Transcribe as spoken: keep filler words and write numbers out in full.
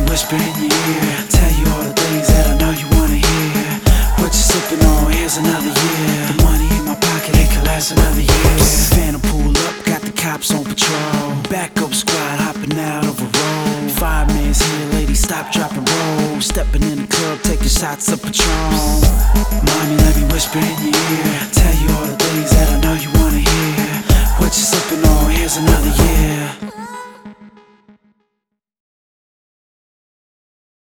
whisper in your ear, tell you all the things that I know you wanna hear. What you sipping on? Here's another year. The money in my pocket, it can last another year. Phantom pull up, got the cops on patrol. Backup squad hopping out of a road. Fireman's here, lady, stop, drop, and roll. Stepping in the club, taking shots of Patron. Mommy, let me whisper in your ear, tell you all the things that I know